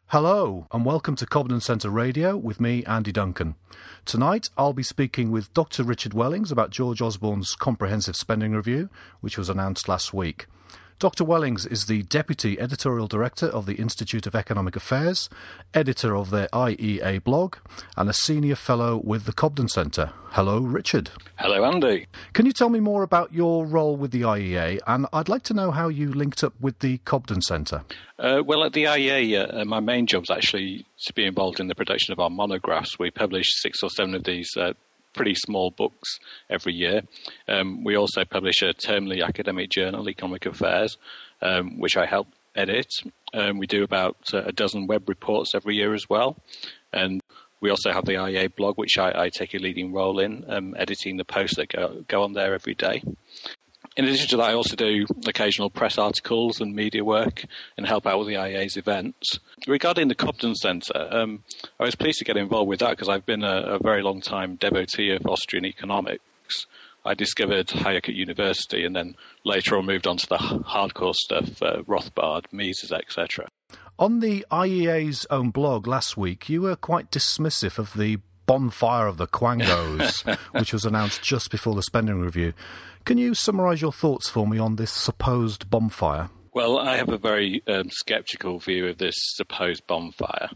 Hello and welcome to Cobden Centre Radio with me, Andy Duncan. Tonight I'll be speaking with Dr. Richard Wellings about George Osborne's Comprehensive Spending Review, which was announced last week. Dr. Wellings is the Deputy Editorial Director of the Institute of Economic Affairs, editor of their IEA blog, and a Senior Fellow with the Cobden Centre. Hello, Richard. Hello, Andy. Can you tell me more about your role with the IEA? And I'd like to know how you linked up with the Cobden Centre. Well, at the IEA, my main job is actually to be involved in the production of our monographs. We publish 6 or 7 of these pretty small books every year. We also publish a termly academic journal, Economic Affairs, which I help edit. We do about a dozen web reports every year as well. And we also have the IEA blog, which I take a leading role in, editing the posts that go on there every day. In addition to that, I also do occasional press articles and media work and help out with the IEA's events. Regarding the Cobden Centre, I was pleased to get involved with that because I've been a very long time devotee of Austrian economics. I discovered Hayek at university and then later on moved on to the hardcore stuff, Rothbard, Mises, etc. On the IEA's own blog last week, you were quite dismissive of the bonfire of the Quangos, which was announced just before the spending review. Can you summarise your thoughts for me on this supposed bonfire? Well, I have a very sceptical view of this supposed bonfire.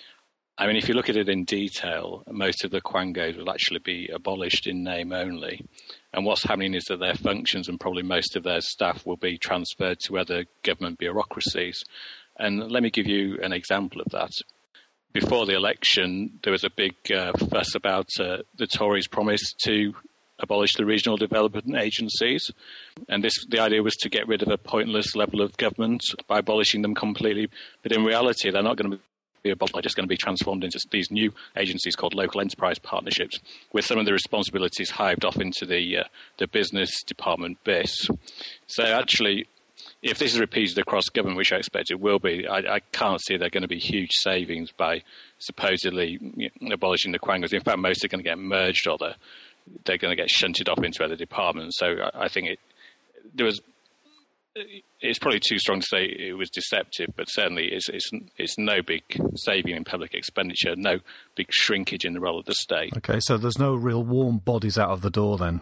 I mean, if you look at it in detail, most of the Quangos will actually be abolished in name only. And what's happening is that their functions and probably most of their staff will be transferred to other government bureaucracies. And let me give you an example of that. Before the election, there was a big fuss about the Tories' promise to abolish the regional development agencies. And the idea was to get rid of a pointless level of government by abolishing them completely. But in reality, they're not going to be abolished. They're just going to be transformed into these new agencies called local enterprise partnerships, with some of the responsibilities hived off into the business department BIS. So actually, if this is repeated across government, which I expect it will be, I can't see there are going to be huge savings by supposedly abolishing the Quangos. In fact, most are going to get merged or they're going to get shunted off into other departments. So I think it's probably too strong to say it was deceptive, but certainly it's no big saving in public expenditure, no big shrinkage in the role of the state. Okay, so there's no real warm bodies out of the door then?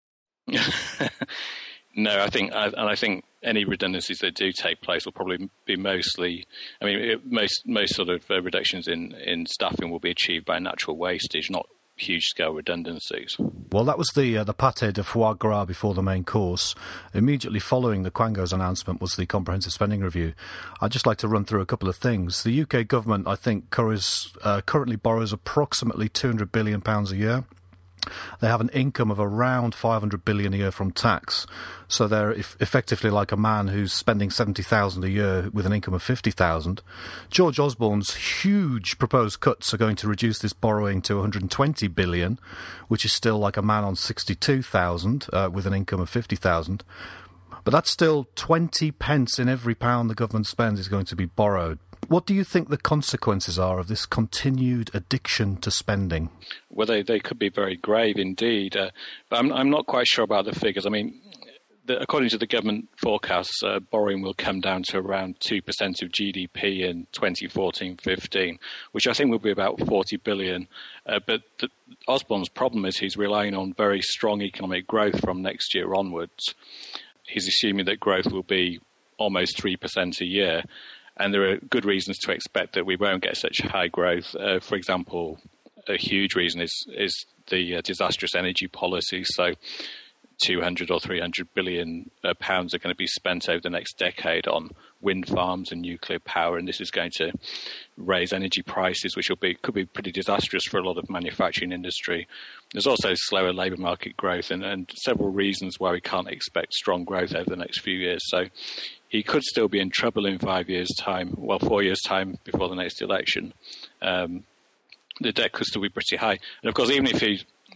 No, I think any redundancies that do take place will probably be mostly, I mean, most sort of reductions in staffing will be achieved by natural wastage, not huge-scale redundancies. Well, that was the pâté de foie gras before the main course. Immediately following the Quangos announcement was the Comprehensive Spending Review. I'd just like to run through a couple of things. The UK government, I think, currently borrows approximately £200 billion a year. They have an income of around $500 billion a year from tax. So they're effectively like a man who's spending $70,000 a year with an income of $50,000. George Osborne's huge proposed cuts are going to reduce this borrowing to $120 billion, which is still like a man on $62,000 with an income of $50,000. But that's still 20 pence in every pound the government spends is going to be borrowed. What do you think the consequences are of this continued addiction to spending? Well, they could be very grave indeed. But I'm not quite sure about the figures. I mean, according to the government forecasts, borrowing will come down to around 2% of GDP in 2014-15, which I think will be about 40 billion. But Osborne's problem is he's relying on very strong economic growth from next year onwards. He's assuming that growth will be almost 3% a year. And there are good reasons to expect that we won't get such high growth. For example, a huge reason is the disastrous energy policy. So 200 or 300 billion pounds are going to be spent over the next decade on wind farms and nuclear power, and this is going to raise energy prices, which could be pretty disastrous for a lot of manufacturing industry. There's also slower labour market growth and several reasons why we can't expect strong growth over the next few years. So he could still be in trouble in 4 years' time before the next election. The debt could still be pretty high. And of course, even if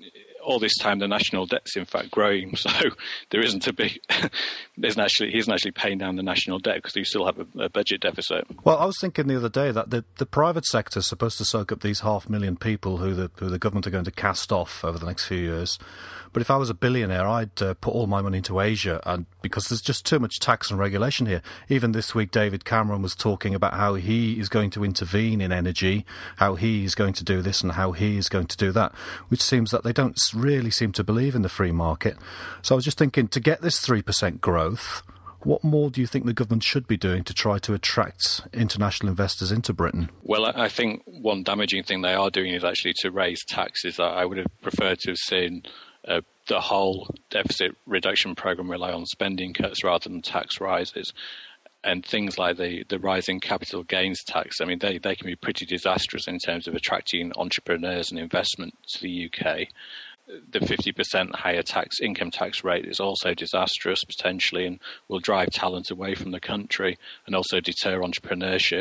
all this time the national debt's in fact growing, so there isn't a big. He isn't actually paying down the national debt because you still have a budget deficit. Well, I was thinking the other day that the private sector is supposed to soak up these 500,000 people who the government are going to cast off over the next few years. But if I was a billionaire, I'd put all my money into Asia, and because there's just too much tax and regulation here. Even this week, David Cameron was talking about how he is going to intervene in energy, how he is going to do this and how he is going to do that, which seems that they don't really seem to believe in the free market. So I was just thinking, to get this 3% growth, what more do you think the government should be doing to try to attract international investors into Britain? Well, I think one damaging thing they are doing is actually to raise taxes. I would have preferred to have seen the whole deficit reduction programme rely on spending cuts rather than tax rises. And things like the rising capital gains tax, I mean, they can be pretty disastrous in terms of attracting entrepreneurs and investment to the UK. The 50% higher income tax rate is also disastrous potentially and will drive talent away from the country and also deter entrepreneurship.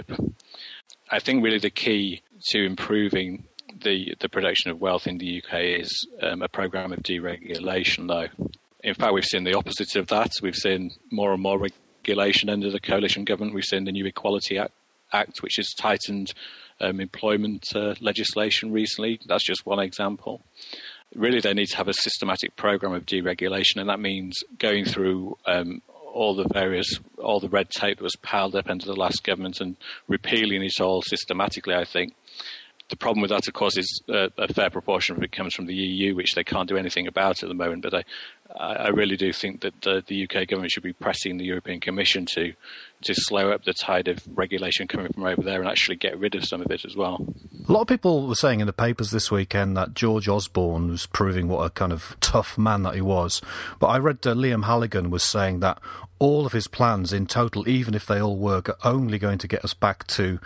I think really the key to improving the production of wealth in the UK is a programme of deregulation, though. In fact, we've seen the opposite of that. We've seen more and more regulation under the coalition government. We've seen the new Equality Act, which has tightened employment legislation recently. That's just one example. Really, they need to have a systematic programme of deregulation, and that means going through all the red tape that was piled up under the last government and repealing it all systematically, I think. The problem with that, of course, is a fair proportion of it comes from the EU, which they can't do anything about at the moment. But I really do think that the UK government should be pressing the European Commission to slow up the tide of regulation coming from over there and actually get rid of some of it as well. A lot of people were saying in the papers this weekend that George Osborne was proving what a kind of tough man that he was. But I read Liam Halligan was saying that all of his plans in total, even if they all work, are only going to get us back to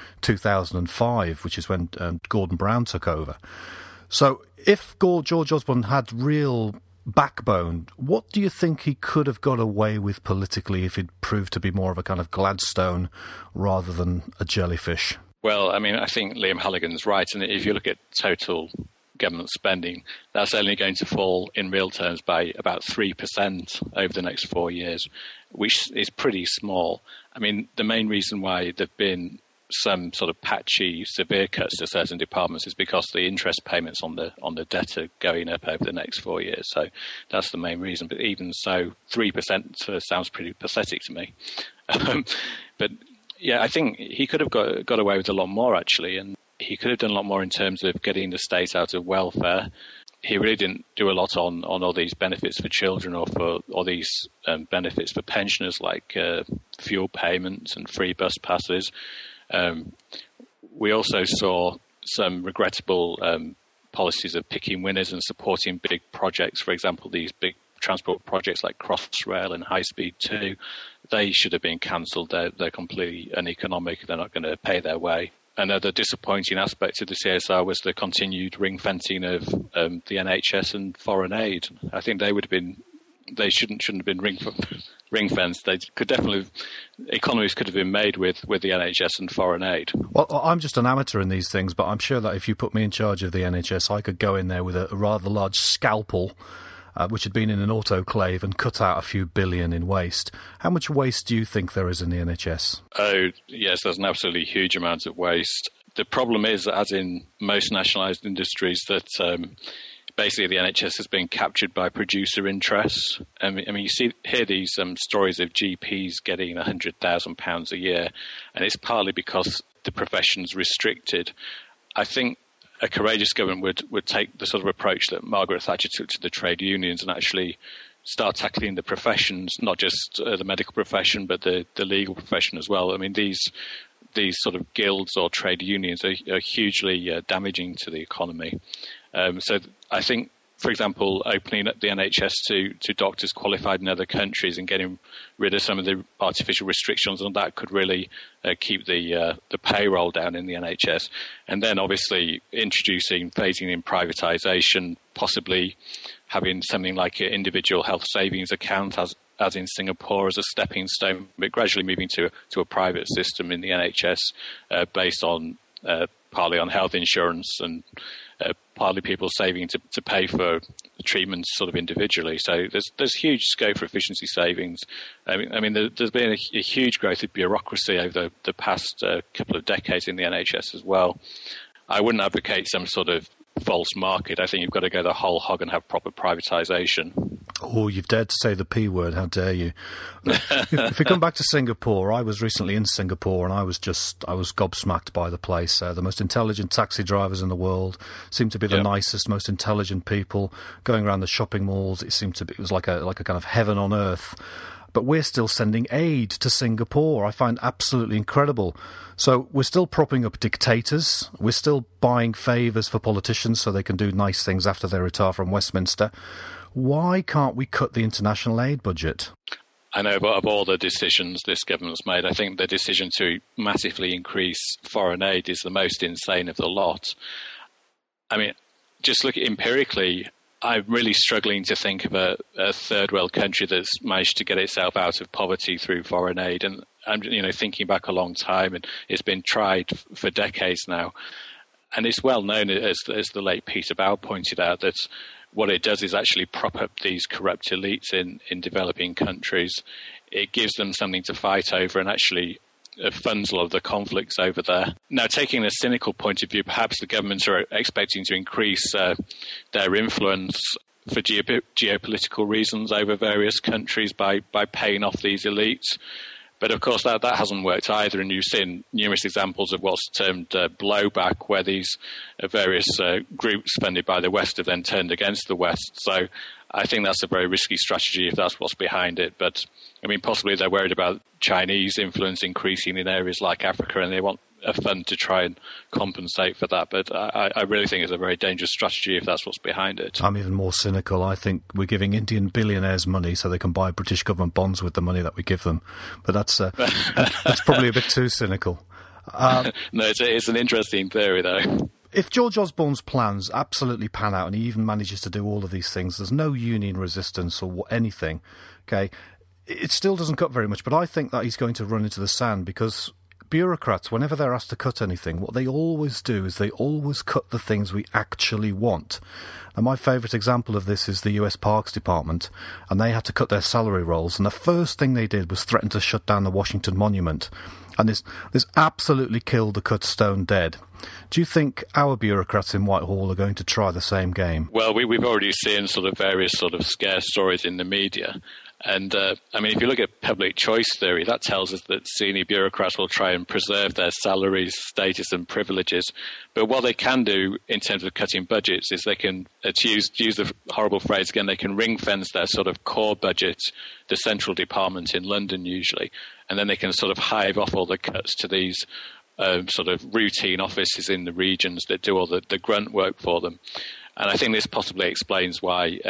2005, which is when Gordon Brown took over. So if George Osborne had real backbone, what do you think he could have got away with politically if he'd proved to be more of a kind of Gladstone rather than a jellyfish? Well, I mean, I think Liam Halligan's right. And if you look at total government spending, that's only going to fall in real terms by about 3% over the next 4 years, which is pretty small. I mean, the main reason why there've been some sort of patchy, severe cuts to certain departments is because the interest payments on the debt are going up over the next 4 years. So that's the main reason. But even so, 3% sounds pretty pathetic to me. But yeah, I think he could have got away with a lot more, actually, and he could have done a lot more in terms of getting the state out of welfare. He really didn't do a lot on all these benefits for children or these benefits for pensioners like fuel payments and free bus passes. We also saw some regrettable policies of picking winners and supporting big projects. For example, these big transport projects like Crossrail and High Speed 2, they should have been cancelled. They're completely uneconomic. They're not going to pay their way. Another disappointing aspect of the CSR was the continued ring fencing of the NHS and foreign aid. I think they shouldn't have been ring fenced. Economies could have been made with the NHS and foreign aid. Well, I'm just an amateur in these things, but I'm sure that if you put me in charge of the NHS, I could go in there with a rather large scalpel, which had been in an autoclave, and cut out a few billion in waste. How much waste do you think there is in the NHS? Oh, yes, there's an absolutely huge amount of waste. The problem is, as in most nationalised industries, that basically the NHS has been captured by producer interests. I mean, you hear these stories of GPs getting £100,000 a year, and it's partly because the profession's restricted. I think a courageous government would take the sort of approach that Margaret Thatcher took to the trade unions and actually start tackling the professions, not just the medical profession, but the legal profession as well. I mean, these sort of guilds or trade unions are hugely damaging to the economy. So I think, for example, opening up the NHS to doctors qualified in other countries and getting rid of some of the artificial restrictions on that could really keep the payroll down in the NHS. And then obviously phasing in privatisation, possibly having something like an individual health savings account as in Singapore as a stepping stone, but gradually moving to a private system in the NHS based on partly on health insurance and partly people saving to pay for treatments sort of individually. So there's huge scope for efficiency savings. I mean there's been a huge growth of bureaucracy over the past couple of decades in the NHS as well. I wouldn't advocate some sort of false market. I think you've got to go the whole hog and have proper privatisation. Oh, you've dared to say the P word. How dare you? If we come back to Singapore, I was recently in Singapore and I was gobsmacked by the place. The most intelligent taxi drivers in the world, seemed to be the nicest, most intelligent people. Going around the shopping malls, it was like a kind of heaven on earth. But we're still sending aid to Singapore. I find absolutely incredible. So we're still propping up dictators. We're still buying favours for politicians so they can do nice things after they retire from Westminster. Why can't we cut the international aid budget? I know, but of all the decisions this government's made, I think the decision to massively increase foreign aid is the most insane of the lot. I mean, just look empirically, I'm really struggling to think of a third world country that's managed to get itself out of poverty through foreign aid. And I'm thinking back a long time, and it's been tried for decades now. And it's well known, as the late Peter Bowe pointed out, that what it does is actually prop up these corrupt elites in developing countries. It gives them something to fight over and actually funds a lot of the conflicts over there. Now, taking a cynical point of view, perhaps the governments are expecting to increase their influence for geopolitical reasons over various countries by paying off these elites. But of course, that hasn't worked either, and you've seen numerous examples of what's termed blowback, where these various groups funded by the West have then turned against the West. So I think that's a very risky strategy if that's what's behind it. But, I mean, possibly they're worried about Chinese influence increasing in areas like Africa, and they want a fund to try and compensate for that. But I really think it's a very dangerous strategy if that's what's behind it. I'm even more cynical. I think we're giving Indian billionaires money so they can buy British government bonds with the money that we give them. But that's probably a bit too cynical. No, it's an interesting theory, though. If George Osborne's plans absolutely pan out and he even manages to do all of these things, there's no union resistance or anything, okay, it still doesn't cut very much. But I think that he's going to run into the sand because bureaucrats, whenever they're asked to cut anything, what they always do is they always cut the things we actually want. And my favourite example of this is the US Parks Department, and they had to cut their salary rolls, and the first thing they did was threaten to shut down the Washington Monument. And this absolutely killed the cut stone dead. Do you think our bureaucrats in Whitehall are going to try the same game? Well, we've already seen sort of various sort of scare stories in the media. And, I mean, if you look at public choice theory, that tells us that senior bureaucrats will try and preserve their salaries, status and privileges. But what they can do in terms of cutting budgets is they can, to use the horrible phrase again, they can ring-fence their sort of core budget, the central department in London usually, and then they can sort of hive off all the cuts to these sort of routine offices in the regions that do all the grunt work for them. And I think this possibly explains why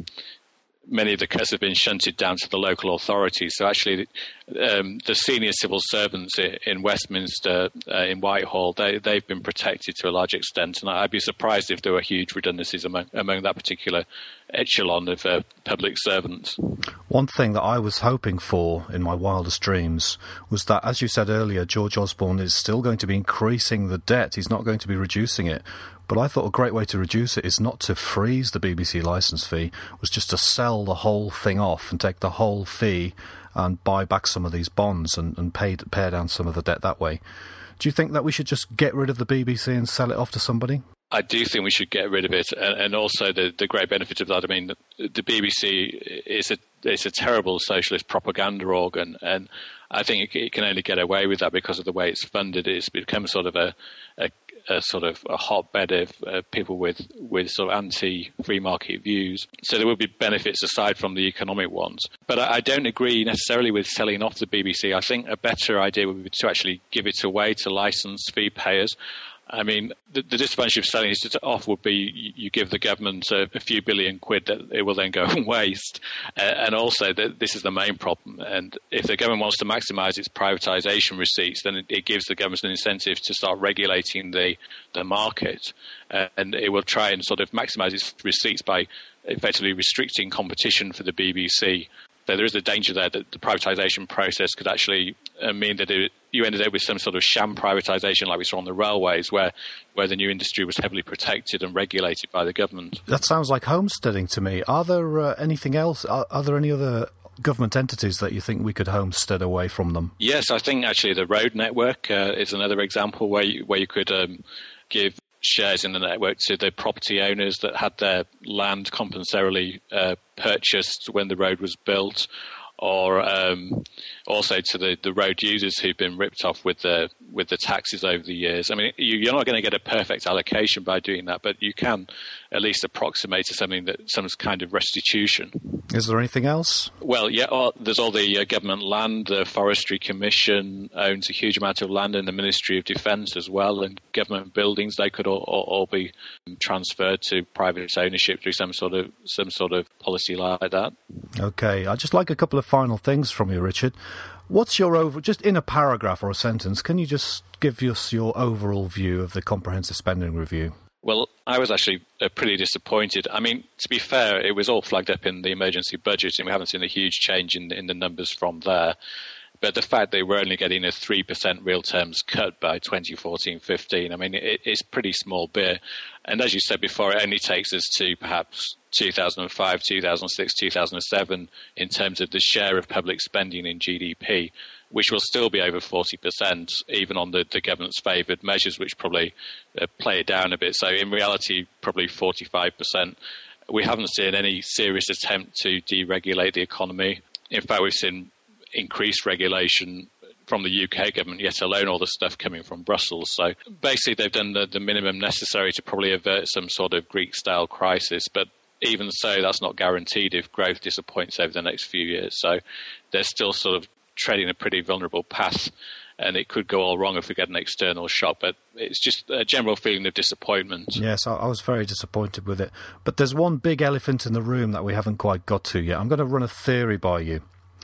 many of the cuts have been shunted down to the local authorities. So actually, the senior civil servants in Westminster, in Whitehall, they've been protected to a large extent. And I'd be surprised if there were huge redundancies among that particular echelon of public servants. One thing that I was hoping for in my wildest dreams was that, as you said earlier, George Osborne is still going to be increasing the debt. He's not going to be reducing it. But I thought a great way to reduce it is not to freeze the BBC licence fee, was just to sell the whole thing off and take the whole fee and buy back some of these bonds and pay down some of the debt that way. Do you think that we should just get rid of the BBC and sell it off to somebody? I do think we should get rid of it, and also the great benefit of that. I mean, the BBC is a terrible socialist propaganda organ, and I think it can only get away with that because of the way it's funded. It's become sort of a hotbed of people with sort of anti-free market views. So there will be benefits aside from the economic ones. But I don't agree necessarily with selling off the BBC. I think a better idea would be to actually give it away to licence fee payers. I mean, the disadvantage of selling it off would be you give the government a few billion quid that it will then go and waste. And also, this is the main problem. And if the government wants to maximise its privatisation receipts, then it gives the government an incentive to start regulating the market. And it will try and sort of maximise its receipts by effectively restricting competition for the BBC. So there is a danger there that the privatisation process could actually mean that you ended up with some sort of sham privatisation like we saw on the railways, where the new industry was heavily protected and regulated by the government. That sounds like homesteading to me. Are there anything else? Are there any other government entities that you think we could homestead away from them? Yes, I think actually the road network is another example where you could give shares in the network to the property owners that had their land compulsorily purchased when the road was built, or also to the road users who've been ripped off with the taxes over the years. I mean, you're not going to get a perfect allocation by doing that, but you can at least approximate to something that some kind of restitution. Is there anything else? Well, yeah, there's all the government land. The Forestry Commission owns a huge amount of land in the Ministry of Defence as well, and government buildings, they could all be transferred to private ownership through some sort of policy like that. Okay, I'd just like a couple of final things from you, Richard. What's your just in a paragraph or a sentence, can you just give us your overall view of the Comprehensive Spending Review? Well, I was actually pretty disappointed. I mean, to be fair, it was all flagged up in the emergency budget, and we haven't seen a huge change in the numbers from there. But the fact that we're only getting a 3% real terms cut by 2014-15, I mean, it's pretty small beer. And as you said before, it only takes us to perhaps 2005, 2006, 2007 in terms of the share of public spending in GDP, which will still be over 40%, even on the government's favoured measures, which probably play it down a bit. So in reality, probably 45%. We haven't seen any serious attempt to deregulate the economy. In fact, we've seen increased regulation from the UK government, yet alone all the stuff coming from Brussels. So basically they've done the minimum necessary to probably avert some sort of Greek-style crisis. But even so, that's not guaranteed if growth disappoints over the next few years. So they're still sort of treading a pretty vulnerable path, and it could go all wrong if we get an external shock. But it's just a general feeling of disappointment. Yes, I was very disappointed with it. But there's one big elephant in the room that we haven't quite got to yet. I'm going to run a theory by you.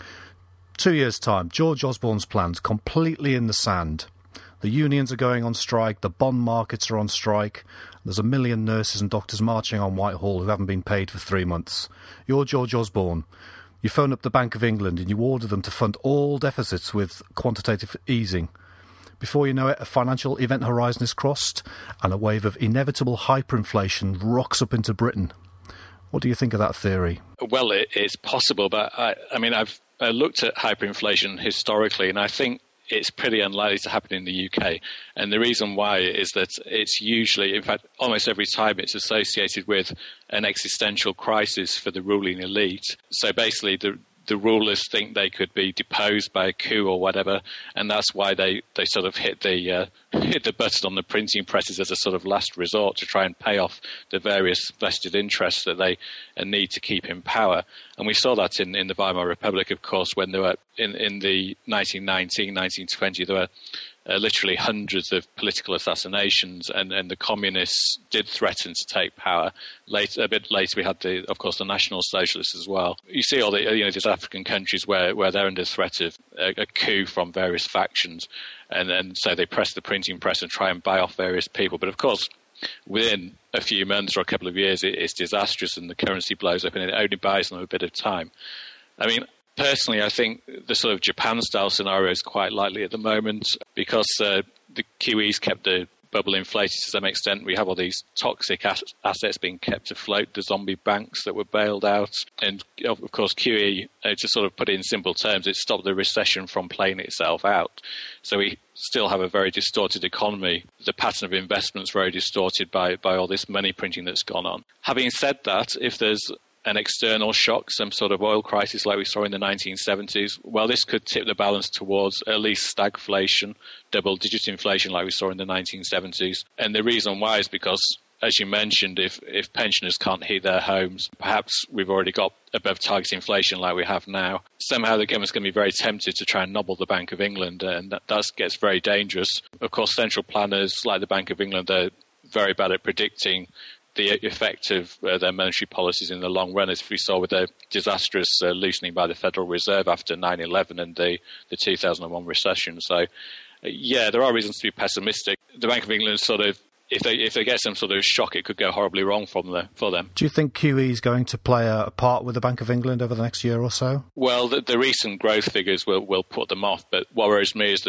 2 years' time, George Osborne's plans completely in the sand. The unions are going on strike, the bond markets are on strike, there's 1 million nurses and doctors marching on Whitehall who haven't been paid for 3 months. You're George Osborne. You phone up the Bank of England and you order them to fund all deficits with quantitative easing. Before you know it, a financial event horizon is crossed and a wave of inevitable hyperinflation rocks up into Britain. What do you think of that theory? Well, it's possible, but I mean, I've looked at hyperinflation historically, and I think it's pretty unlikely to happen in the UK. And the reason why is that it's usually, in fact, almost every time it's associated with an existential crisis for the ruling elite. So basically, the rulers think they could be deposed by a coup or whatever, and that's why they sort of hit the button on the printing presses as a sort of last resort to try and pay off the various vested interests that they need to keep in power. And we saw that in the Weimar Republic, of course, when there were in the 1919, 1920, there were literally hundreds of political assassinations, and the communists did threaten to take power. A bit later, we had, of course, the National Socialists as well. You see all these African countries where they're under threat of a coup from various factions, and so they press the printing press and try and buy off various people. But of course, within a few months or a couple of years, it's disastrous, and the currency blows up, and it only buys them a bit of time. I mean, personally, I think the sort of Japan-style scenario is quite likely at the moment because the QE's kept the bubble inflated to some extent. We have all these toxic assets being kept afloat, the zombie banks that were bailed out. And, of course, QE, to sort of put it in simple terms, it stopped the recession from playing itself out. So we still have a very distorted economy. The pattern of investment's very distorted by all this money printing that's gone on. Having said that, if there's an external shock, some sort of oil crisis like we saw in the 1970s, well, this could tip the balance towards at least stagflation, double-digit inflation like we saw in the 1970s. And the reason why is because, as you mentioned, if pensioners can't heat their homes, perhaps we've already got above target inflation like we have now. Somehow the government's going to be very tempted to try and nobble the Bank of England, and that gets very dangerous. Of course, central planners like the Bank of England are very bad at predicting the effect of their monetary policies in the long run, as we saw with the disastrous loosening by the Federal Reserve after 9/11 and the 2001 recession. So, yeah, there are reasons to be pessimistic. The Bank of England sort of, if they get some sort of shock, it could go horribly wrong for them. Do you think QE is going to play a part with the Bank of England over the next year or so? Well, the recent growth figures will put them off, but what worries me is that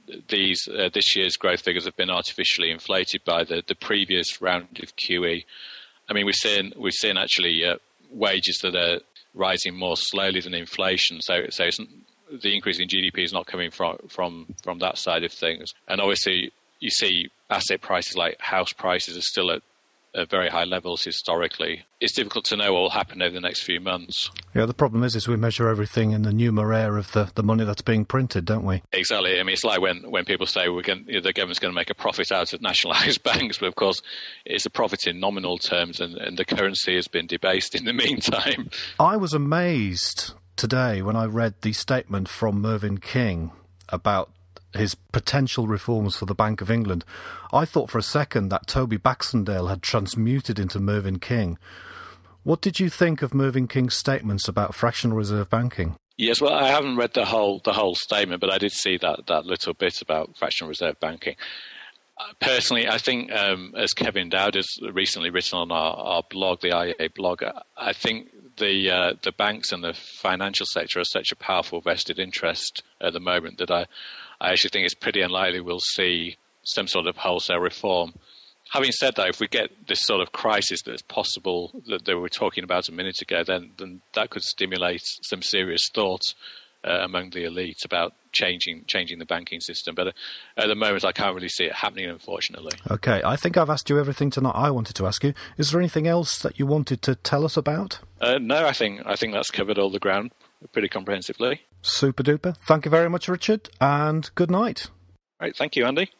this year's growth figures have been artificially inflated by the previous round of QE. I mean, we've seen actually wages that are rising more slowly than inflation. So the increase in GDP is not coming from that side of things. And obviously, you see asset prices like house prices are still at very high levels historically. It's difficult to know what will happen over the next few months. Yeah, the problem is we measure everything in the numeraire of the money that's being printed, don't we? Exactly. I mean, it's like when people say the government's going to make a profit out of nationalised banks, but of course it's a profit in nominal terms, and the currency has been debased in the meantime. I was amazed today when I read the statement from Mervyn King about his potential reforms for the Bank of England. I thought for a second that Toby Baxendale had transmuted into Mervyn King. What did you think of Mervyn King's statements about fractional reserve banking? Yes, well, I haven't read the whole statement, but I did see that little bit about fractional reserve banking. Personally, I think, as Kevin Dowd has recently written on our blog, the IEA blog, I think the banks and the financial sector are such a powerful vested interest at the moment that I actually think it's pretty unlikely we'll see some sort of wholesale reform. Having said that, if we get this sort of crisis that's possible that they were talking about a minute ago, then that could stimulate some serious thought among the elite about changing the banking system. But at the moment, I can't really see it happening, unfortunately. Okay, I think I've asked you everything tonight I wanted to ask you. Is there anything else that you wanted to tell us about? No, I think that's covered all the ground pretty comprehensively. Super duper. Thank you very much, Richard, and good night. Right, thank you, Andy.